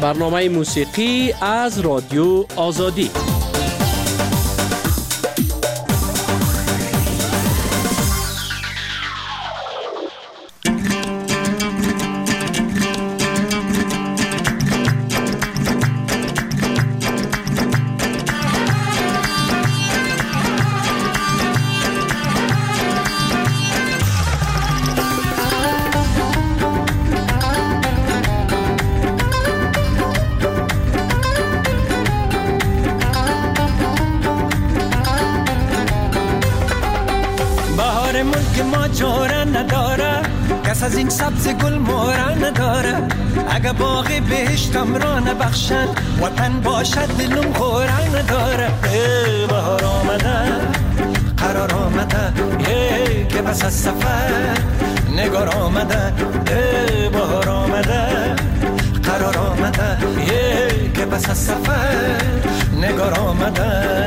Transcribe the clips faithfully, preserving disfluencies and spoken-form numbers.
برنامه موسیقی از رادیو آزادی. از این سبز گل مورا نداره، اگه باغ بهشتم را نبخشد وطن باشد دلم خورا نداره. ای بهار آمده قرار آمده، ای که بس از سفر نگار آمده. ای بهار آمده قرار آمده، ای که بس از سفر نگار آمده.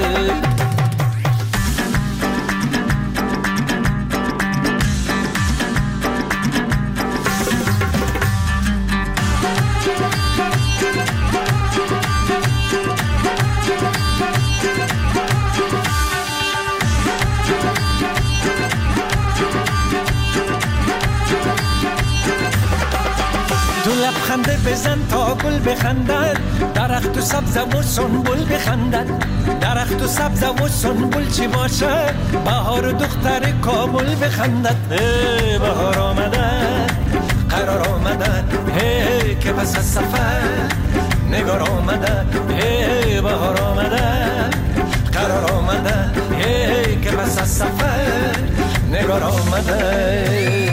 لبخنده بزن تا گل بخندد، درخت و سبز و سنبل بخندد. درخت و سبز و سنبل چی باشه، بهار و دختر کابل بخندد. ای بهار آمده قرار آمده، ای که پس از سفر نگار آمده. ای بهار آمده قرار آمده، ای که پس از سفر نگار آمده.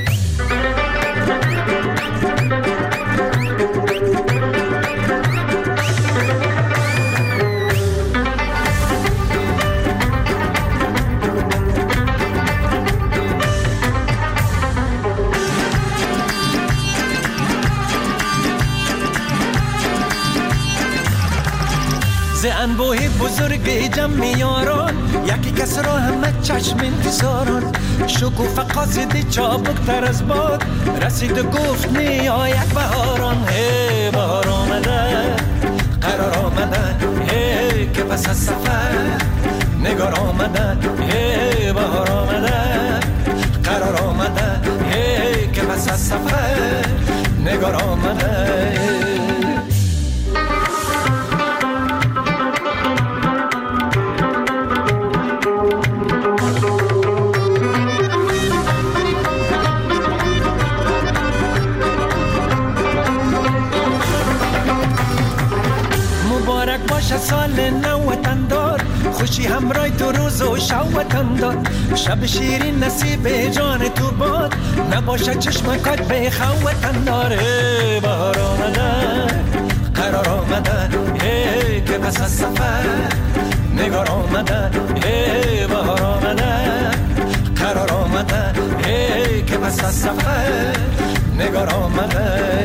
ز انبوه بزرگ جمع یاران، یکی کس را همه چشم انتظاران. شکوفه قاصد چابک تر از باد، رسید و گفت نیا یک بهاران. ای بهار آمده قرار آمده، ای که پس از سفر نگار آمده. ای بهار آمده قرار آمده، ای که پس از سفر نگار آمده. سال نو وطن دار، خوشی همراه دو روز و شب وطن دار. شب شیرین نصیب جان تو باد، نباشه چشمکات بخوا وطن دار. ای بهار آمده قرار آمده، ای که پس از سفر نگار آمده. ای بهار آمده قرار آمده، ای که پس از سفر نگار آمده.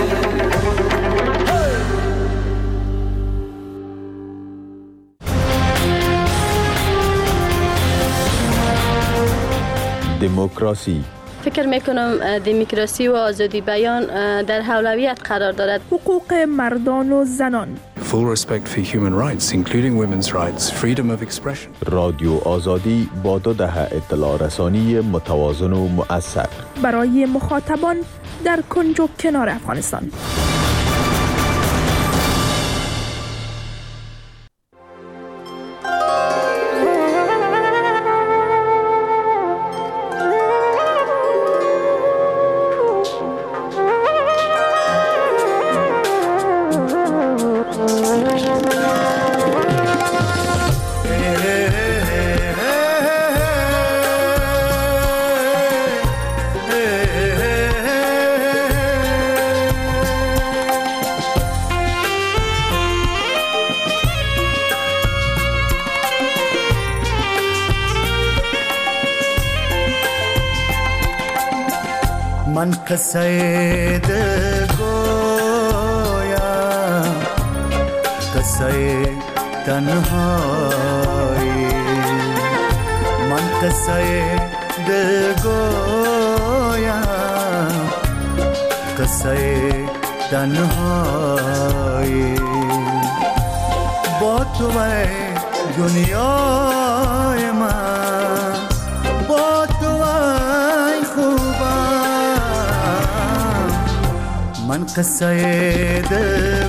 دموکراسی. فکر میکنم دموکراسی و آزادی بیان در اولویت قرار دارد. حقوق مردان و زنان. Full respect for human rights, including women's rights, freedom of expression. رادیو آزادی با دو دهه اطلاع رسانی متوازن و مؤثر برای مخاطبان در کنج و کنار افغانستان. من قصه دل گویم، قصه تنهایی. من قصه دل گویم، قصه تنهایی با تو ای دنیای من، با تو ای خوبم. من قصه دل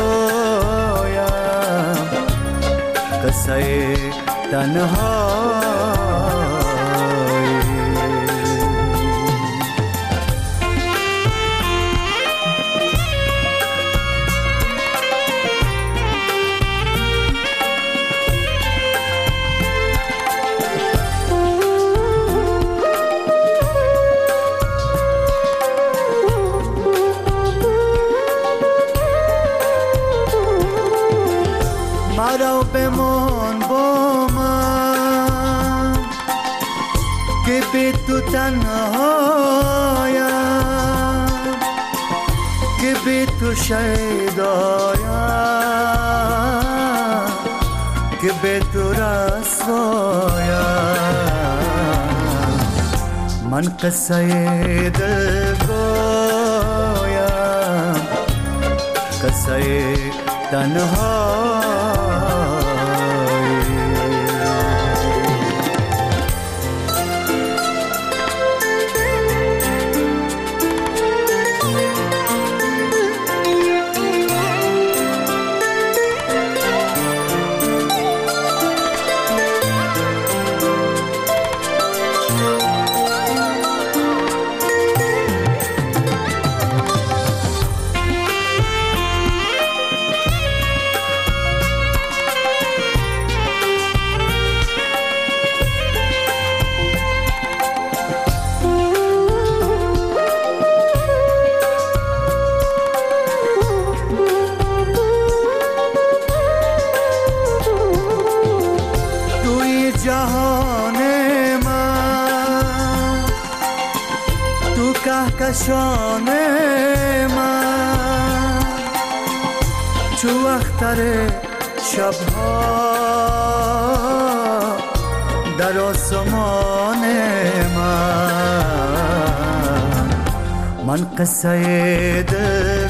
گویم، قصه تنهایی. مرا بمان با من که بی تو تنهایم، که بی تو شیدایم، که بی تو رسوایم. من قصه دل گویم، قصه تنهایم. جهان من تو کهکشان من، چو اختر شبها در آسمان من. من قصه دل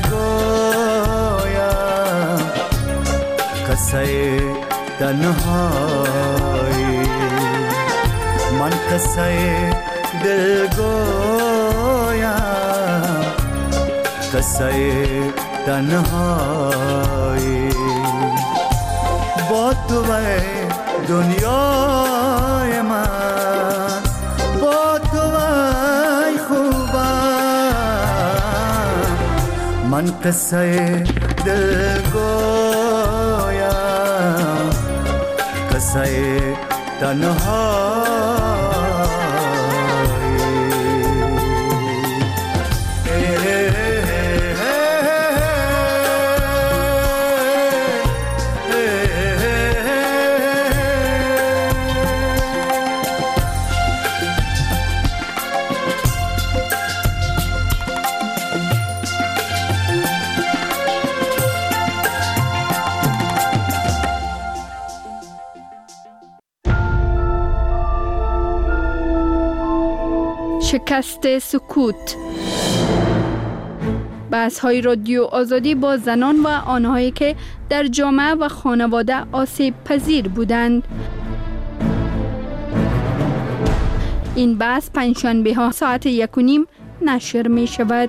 گویم، قصه تنهایی. من قصه دل گویم، قصه تنهایی. با تو ای دنیای من، با تو ای خوبم. من قصه دل گویم، قصه تنهایی. شکست سکوت. بحث‌های رادیو آزادی با زنان و آنهایی که در جامعه و خانواده آسیب پذیر بودند. این بحث پنجشنبه ها ساعت یک و نیم نشر می شود.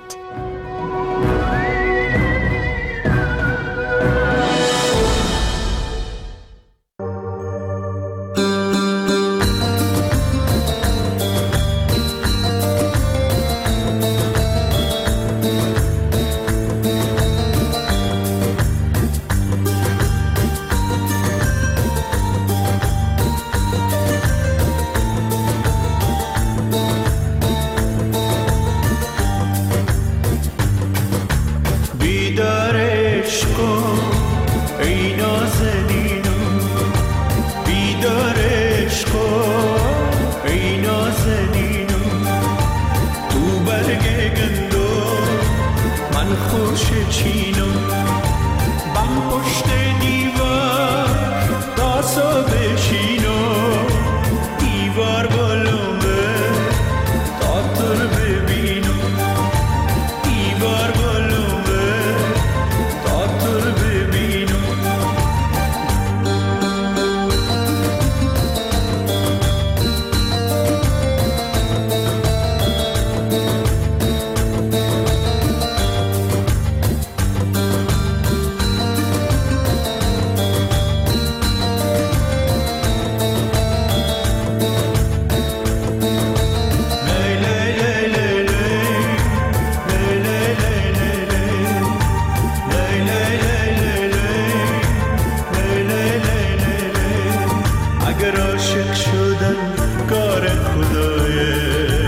شدن کار خدایه.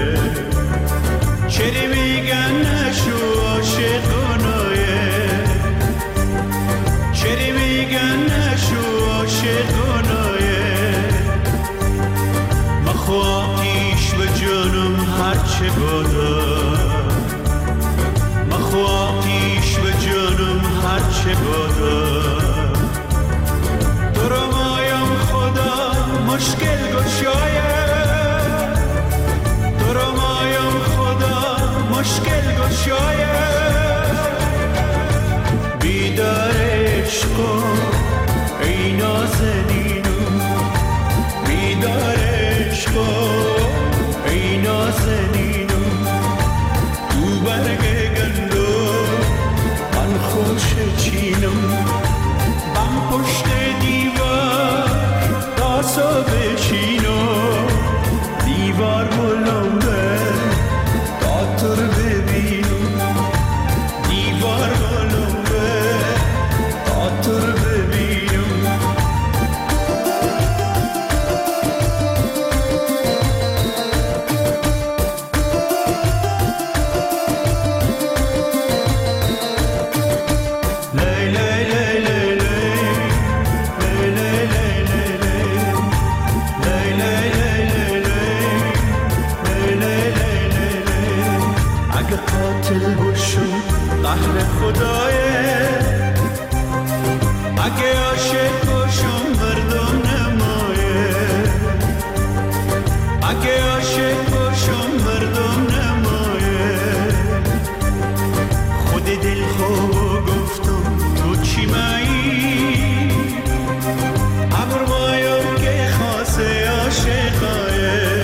چری میگن نشو عاشقانایه، چری میگن نشو عاشقانایه. مخو آتیش به جانم هرچه بادا، مخو آتیش به جانم هرچه بادا. تو رو مایم خدا مشکل گشایه، تو رو مایم خدا مشکل گشایه. بیدار عشقو ای نازنینو، بیدار عشقو ای نازنینو. تو برگ گندو من خوش چینم، بم پشت دیوار تاسو بشینو. دیوار بلنده تا تو رو ببینم، دیوار بلنده تا تو رو ببینم. قهر خدایه، اگه عاشق باشم مردم نمایه، اگه عاشق باشم مردم نمایه. خود دل خواب گفتم تو چی مایی، ابر مایم که خاصه عاشقایه،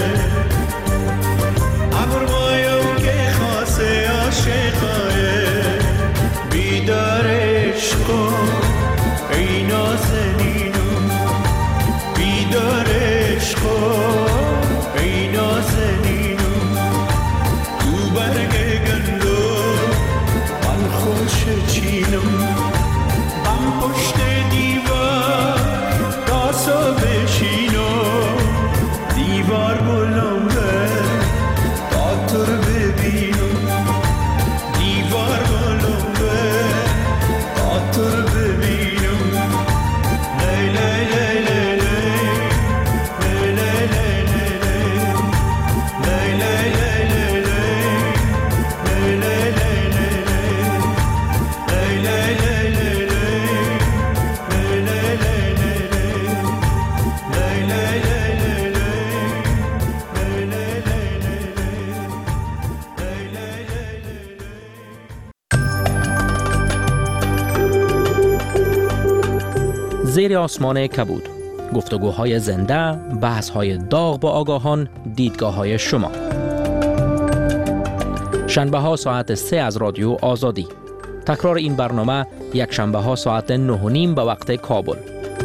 ابر مایم که خاصه عاشقایه. بیدار عشقو ای نازنینو، بیدار عشقو ای نازنینو. تو برگ گندو من خوش چینم، بم پشت دیوار تاسو بشینو. دیوار بلنده تا تو رو ببینم، دیوار بلنده تا تو رو ببینم. لی لی لی لی لی لی لی لی لی لی لی زیر آسمان کبود، گفتگوهای زنده، بحث‌های داغ با آگاهان، دیدگاه‌های شما. شنبه ها ساعت سه از رادیو آزادی. تکرار این برنامه یک شنبه ها ساعت نه و نیم به وقت کابل.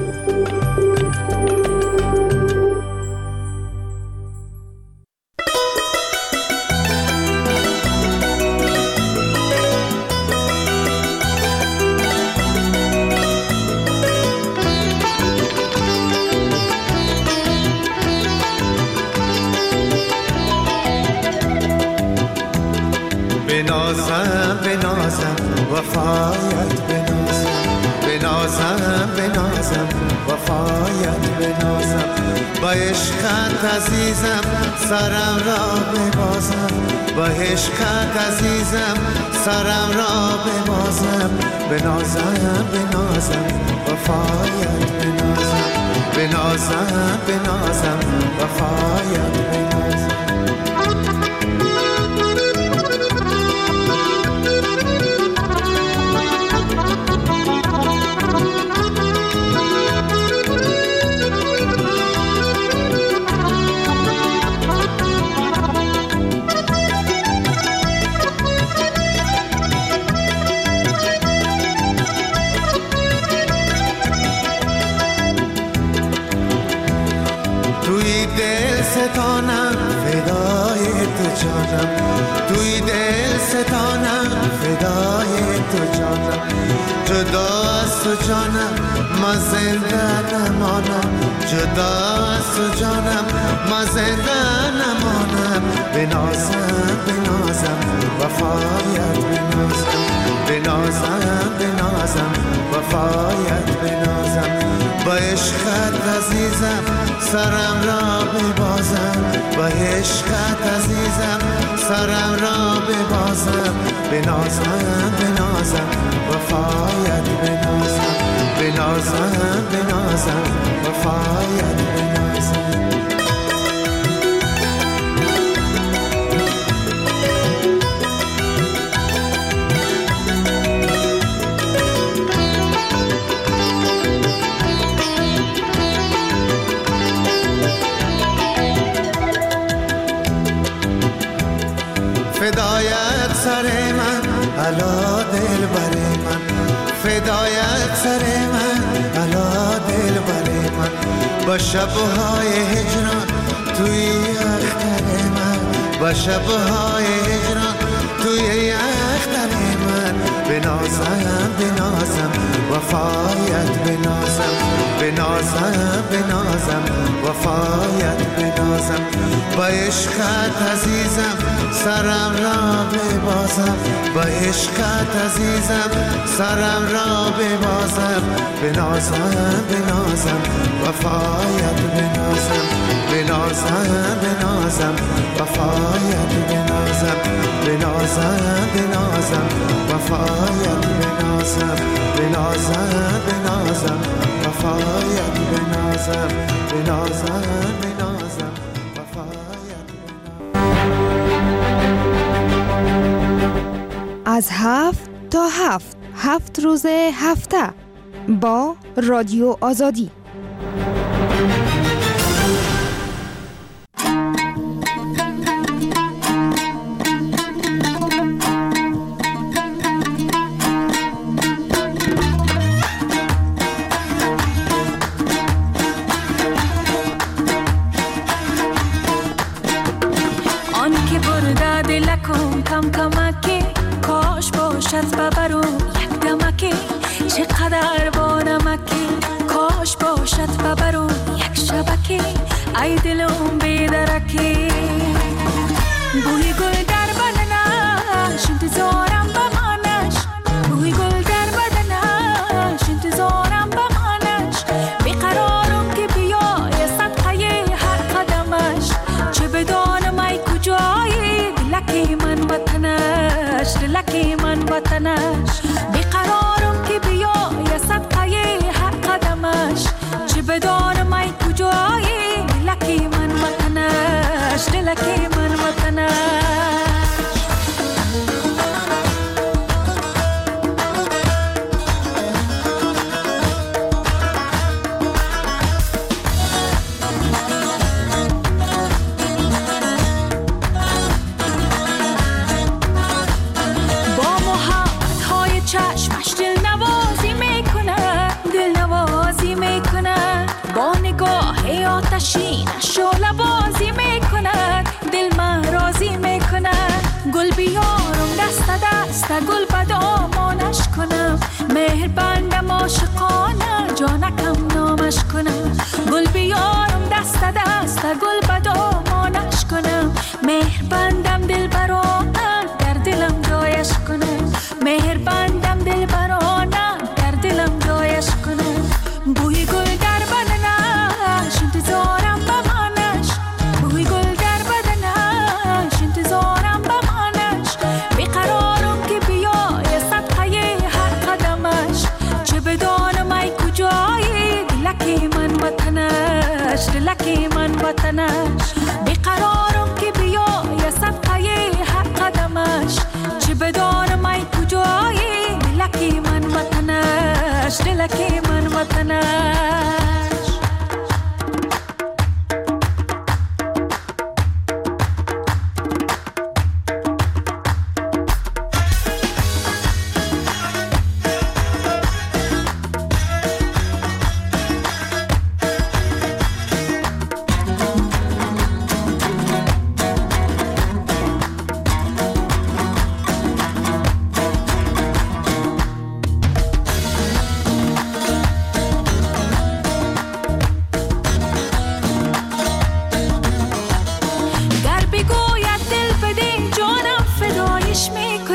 بنازم بنازم وفایت بنازم، بنازم بنازم وفایت بنازم. با عشقت عزیزم سرم را ببازم، با عشقت عزیزم سرم را ببازم. بنازم بنازم وفایت بنازم، بنازم بنازم وفایت بنازم. توی دل ستانم فدای تو جانم، توی دل ستانم فدای تو جانم، جدا از تو جانم ما زنده نمانم، جدا از تو جانم ما زنده نمانم. بنازم بنازم وفایت بنازم، بنازم بنازم وفایت بنازم. با عشقت عزیزم سرم را ببازم، با عشقت عزیزم سرم را ببازم. بنازم بنازم وفایت بنازم، بنازم بنازم وفایت بنازم. فدایت سر من علا دل بر من، فدایت سر من علا دل بر من. با شبهای هجران توی اختر من، با شبهای هجران توی اختر من. بنازم بنازم وفایت بنازم، بنازم بنازم وفایت بنازم. با عشقت عزیزم سرم را ببازم، با عشقت عزیزم سرم را ببازم. بنازم بنازم وفایت بنازم، بنازم بنازم وفایت بنازم، بنازم بنازم وفایت بنازم، بنازم بنازم وفایت بنازم، بنازم بنازم وفایت بنازم. از هفت تا هفت هفت روز هفته با رادیو آزادی. کم کمکی کاش باشد ببرو یک دمکی، چقدر با نمکی کاش باشد ببرو یک شبکی. ای دلم بیدرکی بوی گل در بدنش انتظارم بمانش، بوی گل در بدنش انتظارم بمانش. بیقرارم که بیای صدقه هر قدمش، چه بدانم ای کجایی دلکی من وطنش، دلکی من وطنش. بیقرارم که بیای صدقه هر قدمش، چه بدانم ای کجایی دلکی من وطنش، دلکی من وطنش. شعله بازی میکنه دل من راضی میکنه. گل بیارم دست دست گل به دامانش کنم، مهر بندم عاشقانه جانکم نامش کنم. گل بیارم دست دست گل به دامانش کنم، مهر بندم دل برانه در دلم جایش کنم، مهر بندم دل برانه در دلم جایش کنم. بوی گل در بدنش انتظارم بمانش، بوی گل در بدنش انتظارم بمانش. بیقرارم که بیای صدقه هر قدمش، چه بدانم ای کجایی دلکی من وطنش، دلکی من وطنش.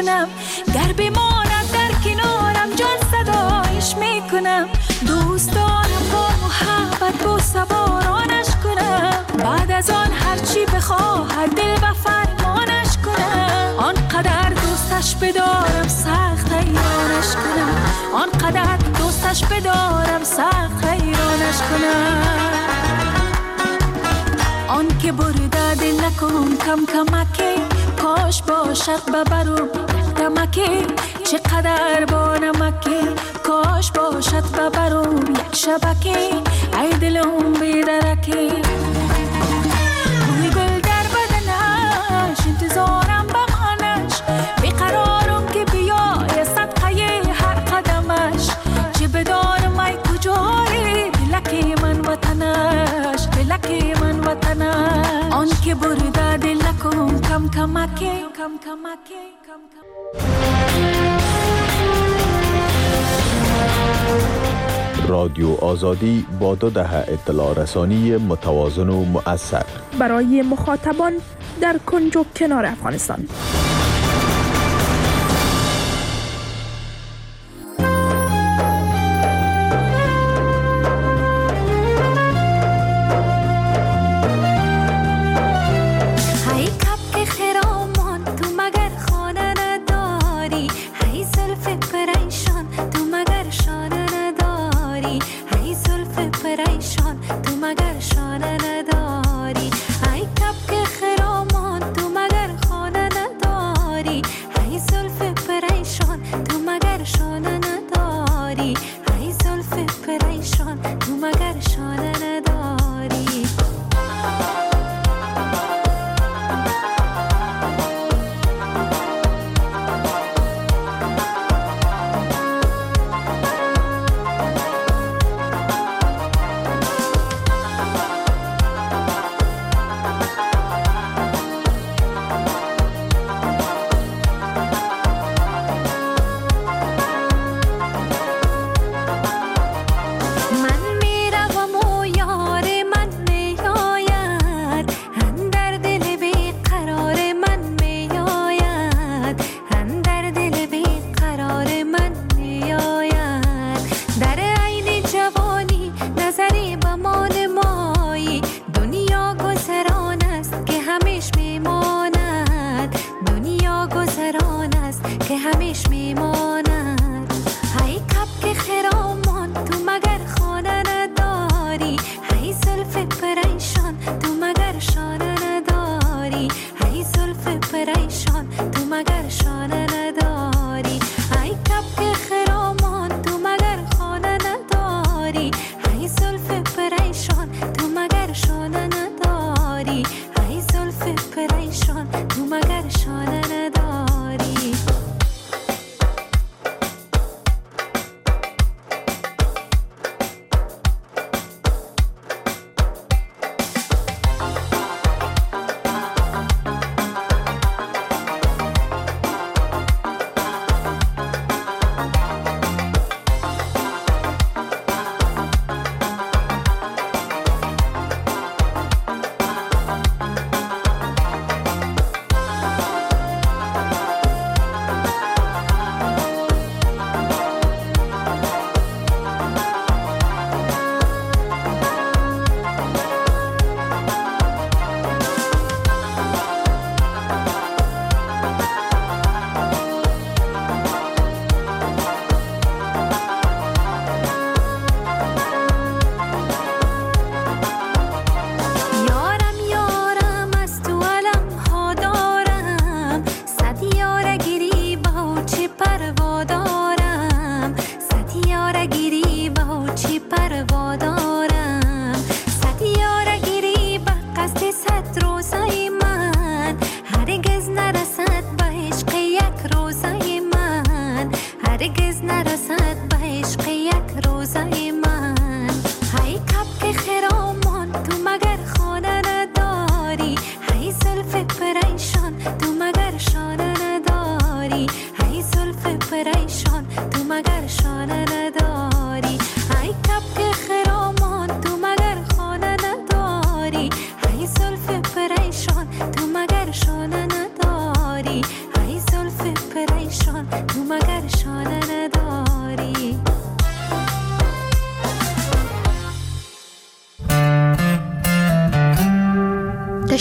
کنم، گر بماند در کنارم جان صدایش میکنم. دوست دارم با محبت با سوارانش کنم، بعد از آن هرچی بخواهد دل و فرمانش کنم. آنقدر دوستش بدارم سخت حیرانش کنم، آنقدر دوستش بدارم سخت حیرانش کنم. آن که برده دل نکن کم کمکی، کاش باشد ببرم دمکی. چقدر با نمکی، کاش باشد ببرم یک شبکی. ای دلم بیدرکی، بوی گل در بدنش انتظارم بمانش. بیقرارم که بیای صدقه هر قدمش. چه بدانم ای کجایی دلکی من وطنش، دلکی من وطنش. آن که برده دل نکن کم کمکی، کم کمکی، کم کمکی. رادیو آزادی با دو دهه اطلاع رسانی متوازن و مؤثر برای مخاطبان در کنج و کنار افغانستان.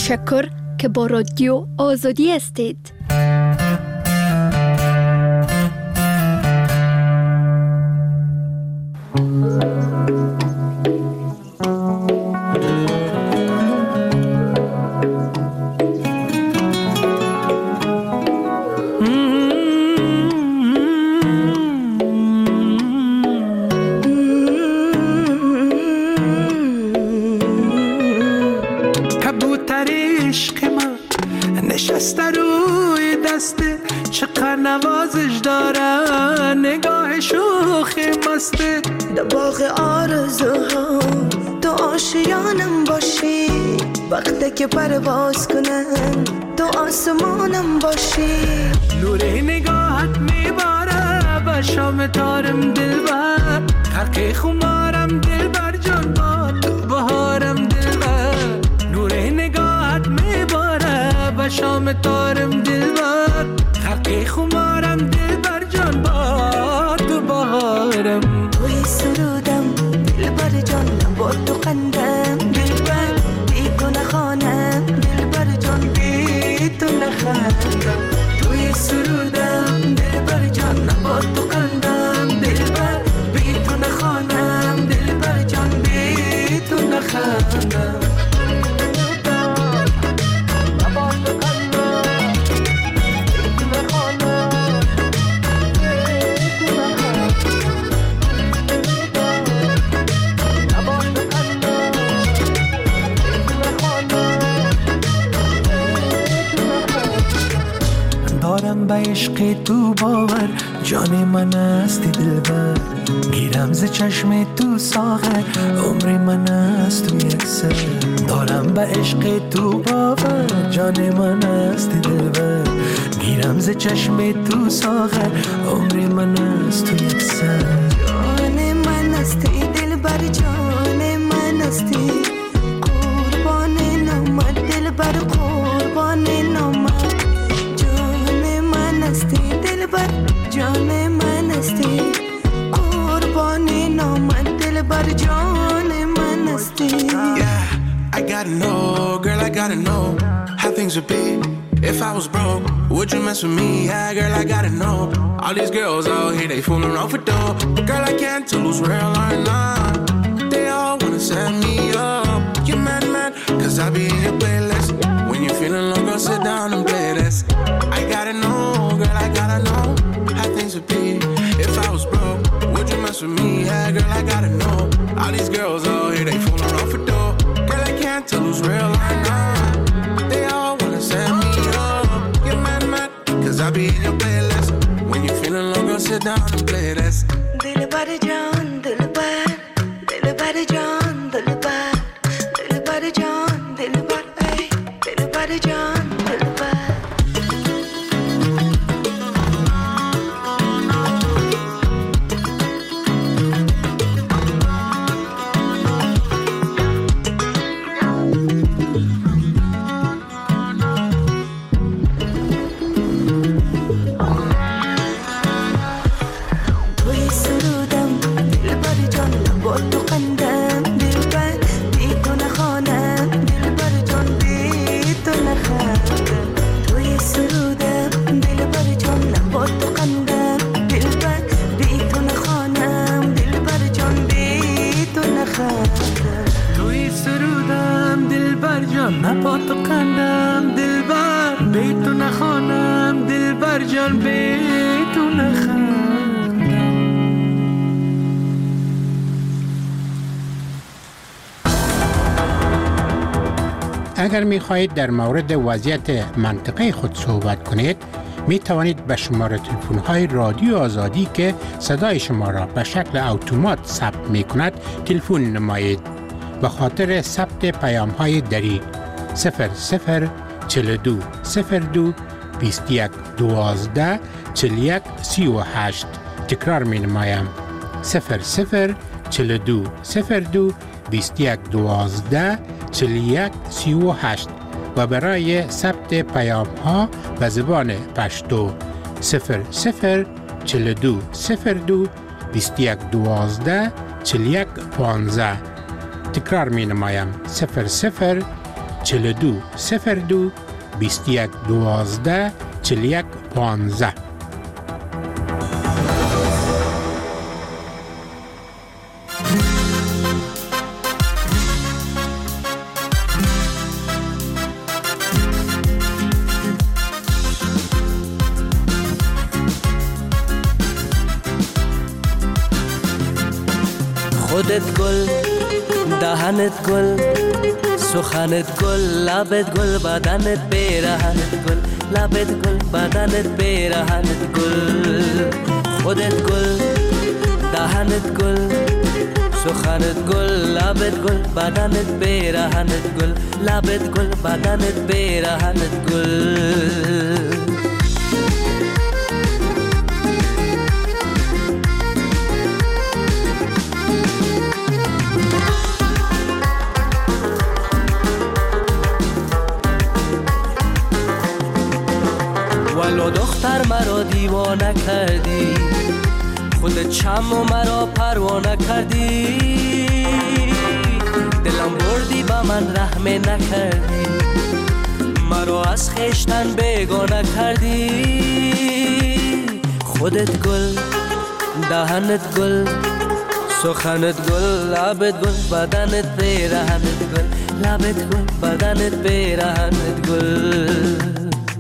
تشکر که با رادیو آزادی هستید. نوازش دارن نگاه شوخی مسته در باغ آرزوها تو آشیانم باشی وقتی که پرواز کنم تو آسمانم باشی نور نگاهت میباره به شام تارم دلبر خرق خمارم دلبر جان با تو بهارم دلبر نور نگاهت میباره به شام تارم دلبر خرق خمارم دلبر جان با تو بهارم توی سرودم دلبر جان با تو قندم دلبر بی تو نخوانم دلبر جان بی تو نخوانم توی سرودم دلبر جان با تو قندم دلبر بی تو نخوانم دلبر جان بی تو نخوانم به عشق تو باور جان من هستی دلبر گیرم ز چشم تو ساغر عمر من است تو یک سر دارم به عشق تو باور جان من هستی دلبر گیرم ز چشم تو ساغر عمر من است تو یک سر جان من هستی دلبر جان من هستی قربان نامت دلبر قربان نامت دلبر جان من هستی قربان نامت دلبر جان من هستی. Yeah, I gotta know, girl, I gotta know how things would be if I was broke. Would you mess with me? Yeah, girl, I gotta know. All these girls out here, they fooling around for dough. Girl, I can't tell who's real or not. They all wanna set me up. You mad, mad, cause I be in your playlist. When you're feeling low, girl, sit down and play this. I gotta know, girl, I gotta know how things would be if I was broke. Would you mess with me? Yeah, girl, I gotta know. All these girls out here, they fooling around for dough. Girl, I can't tell who's real or not. They all wanna set me up. You're mad, mad, cause I be in your playlist. When you're feeling low, girl, sit down and play this. Dilbar John, Dilbar, Dilbar John, Dilbar, Dilbar John, Dilbar, ay, Dilbar John, Dilbar. با تو قندم دلبر بی تو نخوانم دلبر جان بی تو نخوانم. اگر می خواهید در مورد وضعیت منطقه خود صحبت کنید می توانید به شماره تلفن های رادیو آزادی که صدای شما را به شکل اتومات ثبت می کند تلفن نمایید. به خاطر ثبت پیام های دری صفر صفر چهل و دو صفر دو بیست و یک دوازده چهل و یک سی و هشت تکرار می نمایم صفر صفر چهل و دو صفر دو بیست و یک دوازده چهل و یک سی و هشت و برای ثبت پیام ها به زبان پشتو صفر صفر چهل و دو صفر دو بیست و یک دوازده چهل و یک پانزده تکرار می نمایم صفر صفر چهل و دو صفر دو بیست و یک دوازده چهل و یک پانزده. خودت گل، دهنت گل، سخنت گل، لبت گل، بدنت پیرهنت گل، لبت گل، بدنت پیرهنت گل. خودت گل، دهنت گل، سخنت گل، لبت گل، بدنت پیرهنت گل، لبت گل، بدنت پیرهنت گل. ولو دختر مرا دیوانه کردی، خودت چم و مرا پروانه کردی، دلم بردی با من رحم نکردی، مرا از خیشتن بیگانه کردی. خودت گل، دهنت گل، سخنت گل، لبت گل، بدنت پیرهنت گل، لبت گل، بدنت پیرهنت گل.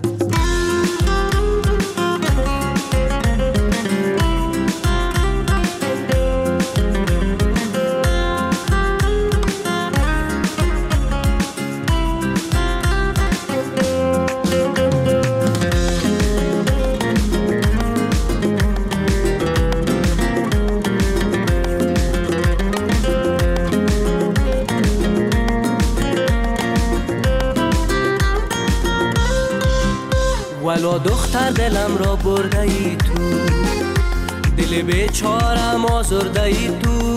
ولو دختر دلم را برده ای تو، دل بیچارم آزرده ای تو،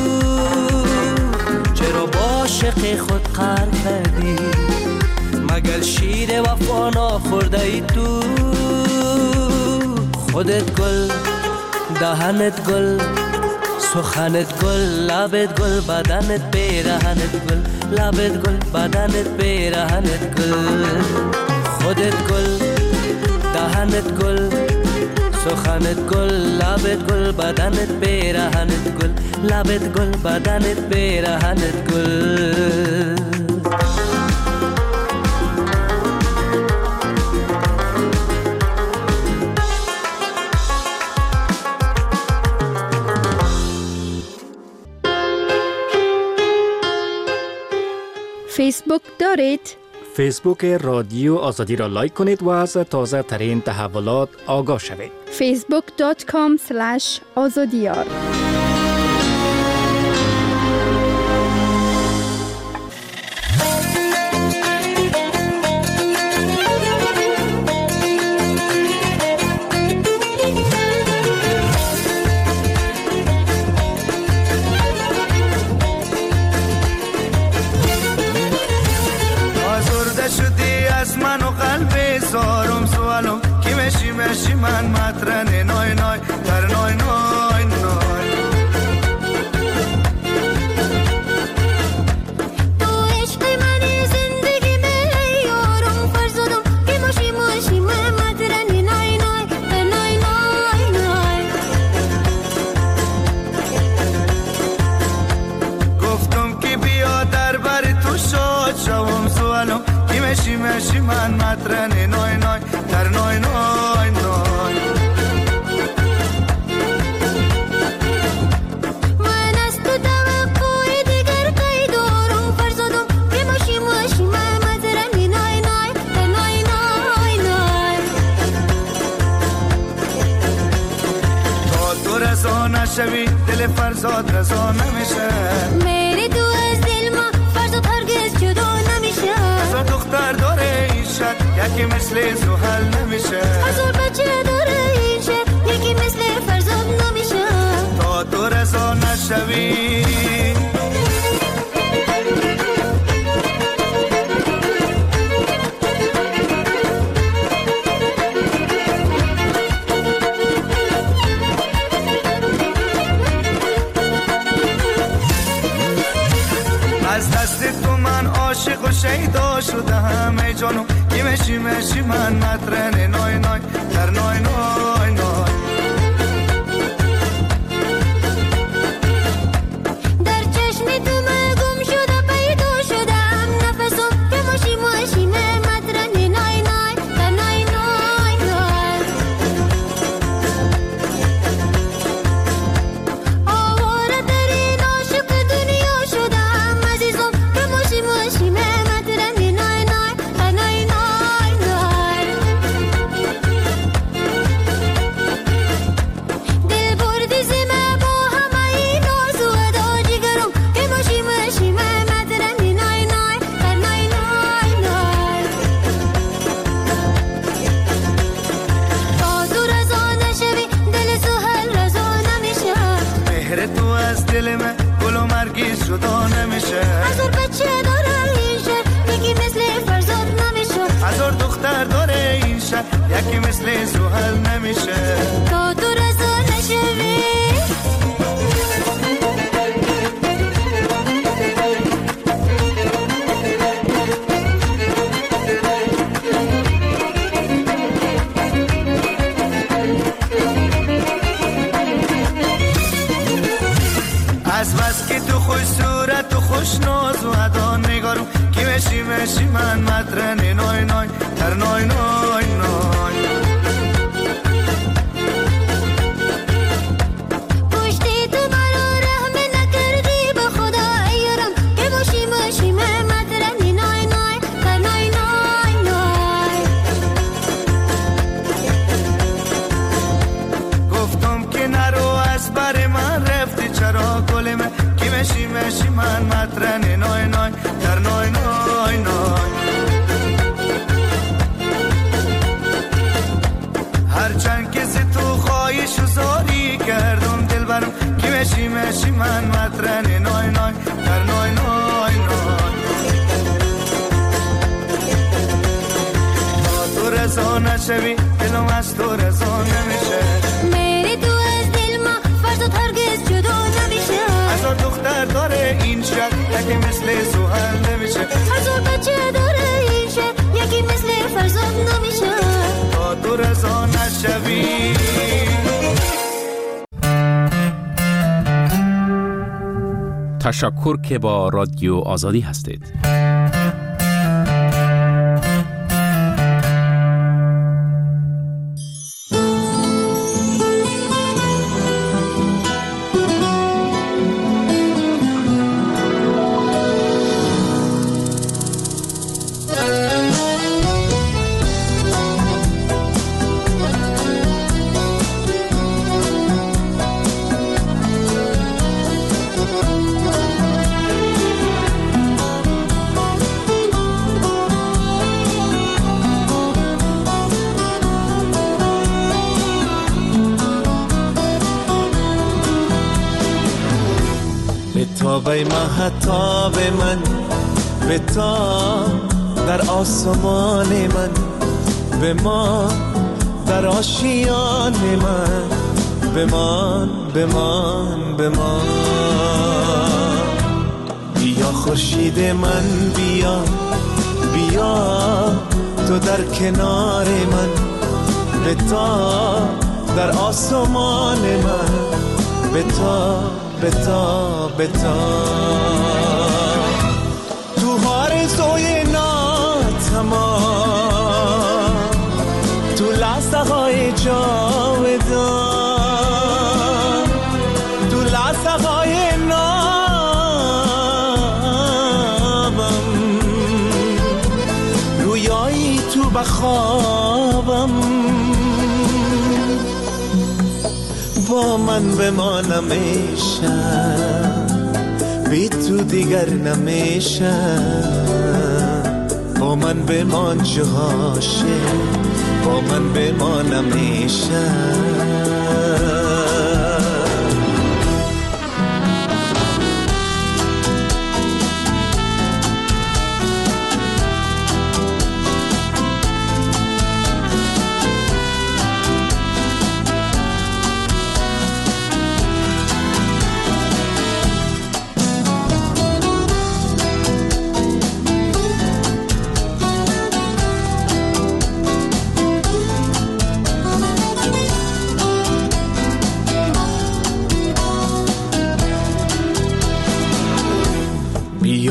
چرا با عاشق خود قهر کردی، مگر شیر وفا نخورده ای تو. خودت گل، دهنت گل، سخنت گل، لبت گل، بدنت پیرهنت گل، لبت گل، بدنت پیرهنت گل. خودت گل، دهنت گل، سخنت گل، لبت گل، بدنت پیرهنت گل، لبت گل، بدنت پیرهنت گل. فیسبوک دارید؟ فیسبوک رادیو آزادی را لایک کنید و از تازه ترین تحولات آگاه شوید. فیسبوک دات کام اسلش آزادیار. مشی من مطرن نای نای در نای نای نای تو عشق منی زندگی می یارم فرزادم که مشی مشی من مطرن نای نای در نای نای نای. گفتم که بیا در بر تو شاد شوم سوالم که مشی مشی من مطرن نای نای در نای نای نای. من از تو توقع دیگر کی دارم فرزادم که ماشی ماشی من مطرن نای نای در نای نای نای. تا تو رضا نشوی دل فرزاد رضا نمیشه، میری تو از دل ما فرزاد هرگز جدا نمیشه. هزار دختر داره این شد یکی مثل زحل نمیشه، هزار بچه داره این شد یکی مثل فرزاد نمیشه. تا تو رضا نشوی از دست تو من عاشق و شیدا جانم کی مشی مشی من مطرن نای نای در نای نای نای در چشم تو من گم شده پیدا شدم نفسم که مشی مشی من مطرن نای نای در نای نای نای آواره در این عاشق دنیا شدم عزیزم که مشی مشی من مطرن نای نای در نای نای نای دل بردی زمه با همه این ناز و ادا جگرم که مشی مشی من مطرن نای نای در نای نای نای تا دور از آن نشوی دل سهل رضا نمیشه مهر تو از دل من گل و مرگی جدا نمیشه هزار بچه داره این شهر یکی مثل فرزاد نمیشه هزار دختر داره این شهر یکی مثل سهل نمیشه تا دور از آن نشوی از بس که تو خوش صورت و خوش ناز و ادا نگارم کی مشی مشی من مطرن نای نای در نای نای نای پشتی تو مرا رحم نکردی به خدا ایرم که مشی مشی من مطرن نای نای در نای نای نای گفتم که نرو از بر من رفتی چرا گل من کی مشی مشی من مطرن نای نای در نای نای نای هرچند که ز تو خواهش و زاری کردم دل برم کی مشی مشی من مطرن نای نای در نای نای نای تا تو رضا نشوی دلم از تو رضا نمیشه میری تو از دل ما فرزاد هرگز جدا نمیشه هزار دختر داره این شهر یکی مثل سهل نمیشه هزار بچه داره این شهر یکی مثل فرزاد نمیشه تا تو رضا نشوی تشکر که با رادیو آزادی هستید. به مهتاب من به تا در آسمان من به ما در آشیان من بمان بمان بمان بیا خورشید من بیا بیا تو در کنار من به تا در آسمان من به تا بتا بتا تو آرزوی ناتمام تو لحظه های جاودان تو لحظه های نامم رویایی تو بخوابم با من بمانم ایشم بی تو دیگر نمیشم با من بمان جهاشه با من بمانم ایشم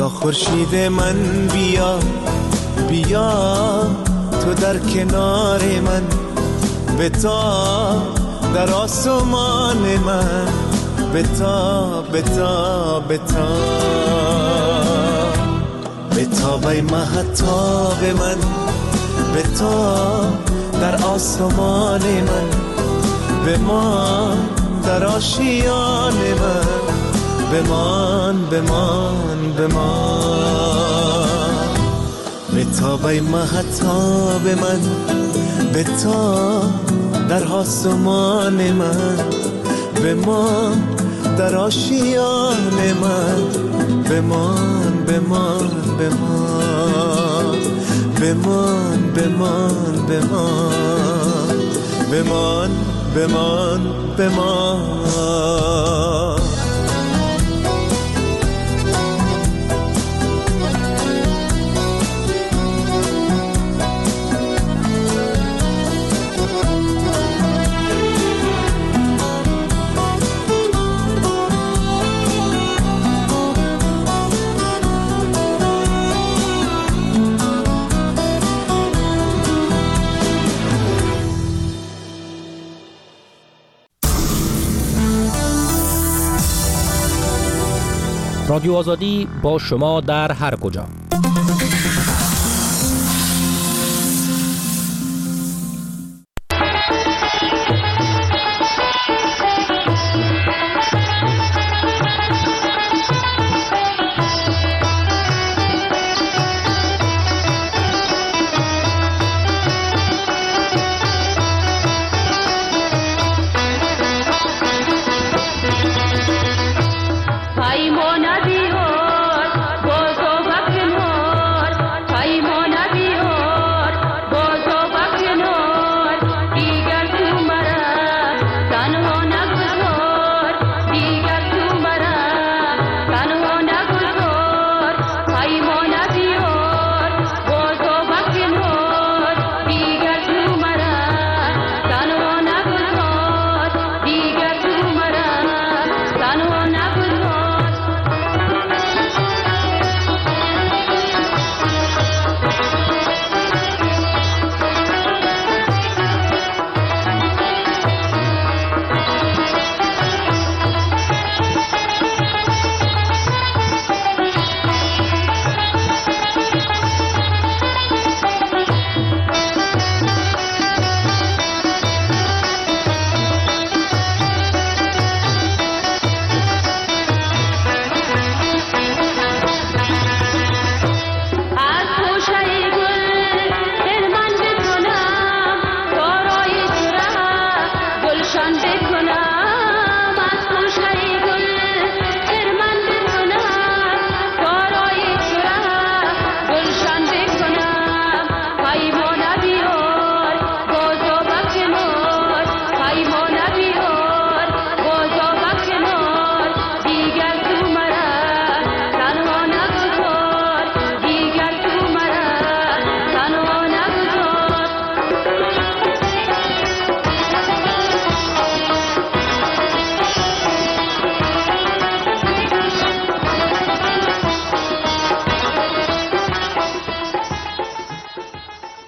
بیا خورشید من بیا بیا تو در کنار من بتا در آسمان من بتا بتا بتا بتا بی مهتاب من بتا در آسمان من بمان در آشیان من بمان بمان بمان بتا بی مهتاب من بتا در آسمان من بمان در آشیان من بمان بمان بمان بمان بمان بمان بمان بمان بمان رادیو آزادی با شما در هر کجا.